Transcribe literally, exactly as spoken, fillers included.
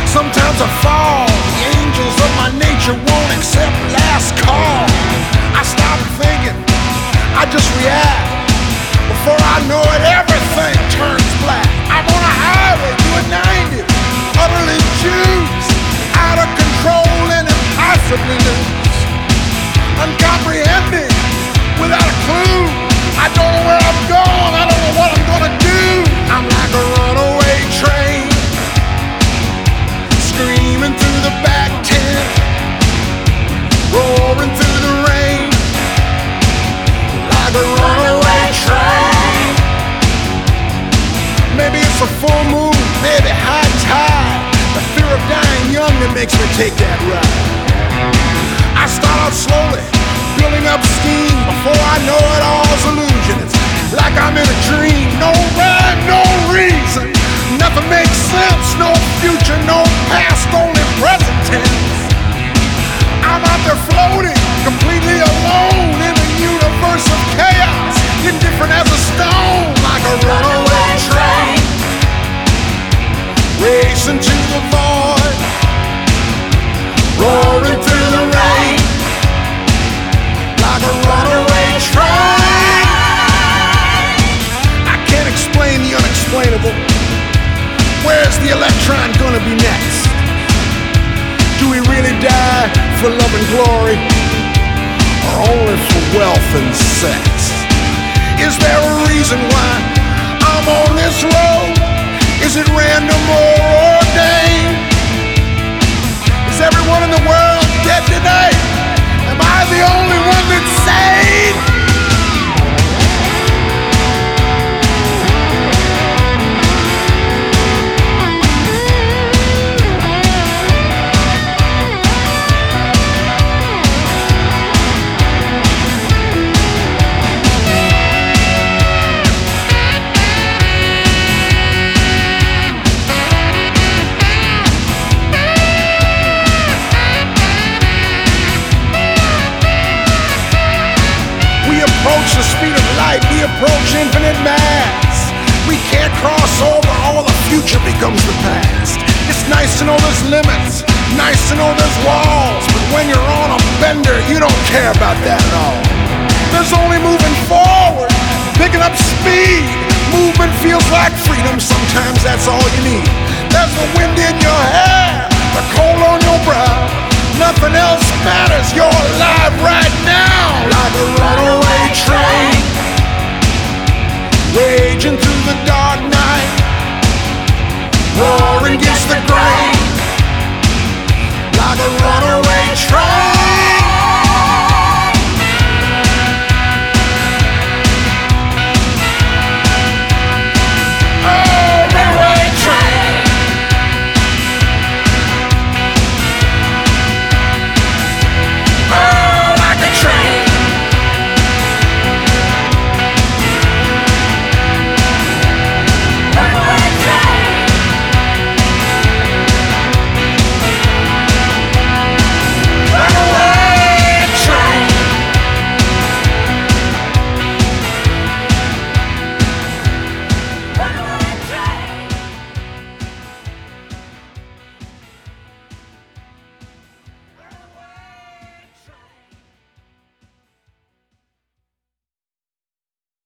Sometimes I fall, the angels of my nature won't accept last call. I stop thinking, I just react. Before I know it, everything turns black. I'm on a highway doing ninety, utterly juiced, out of control and impossibly loose. Uncomprehending, without a clue. I don't know where I'm going, I don't know what I'm gonna do. I'm like a runaway train, screaming through the back tent, roaring through the rain, like a runaway train. Maybe it's a full moon, maybe high tide, the fear of dying young that makes me take that ride. I start out slowly, building up steam. Before I know it, all's illusion. It's like I'm in a dream. No rhyme, no reason. Nothing makes sense. No future, no past, only present tense. I'm out there floating, completely alone in a universe of chaos, indifferent as a stone, like a runaway train, racing to the void, roaring through the rain, like a runaway train. I can't explain the unexplainable. Where's the electron gonna be next? Do we really die for love and glory, or only for wealth and sex? Is there a reason why I'm on this road? Is it random or ordained? Is everyone in the world dead tonight? Am I the only one that's sane? Approach the speed of light, we approach infinite mass. We can't cross over, all the future becomes the past. It's nice to know there's limits, nice to know there's walls, but when you're on a bender, you don't care about that at all. There's only moving forward, picking up speed. Movement feels like freedom, sometimes that's all you need. There's the wind in your hair, the cold on your brow. Nothing else matters, you're alive right now, like a runaway train, raging through the dark night, roaring against the grain, like a runaway train.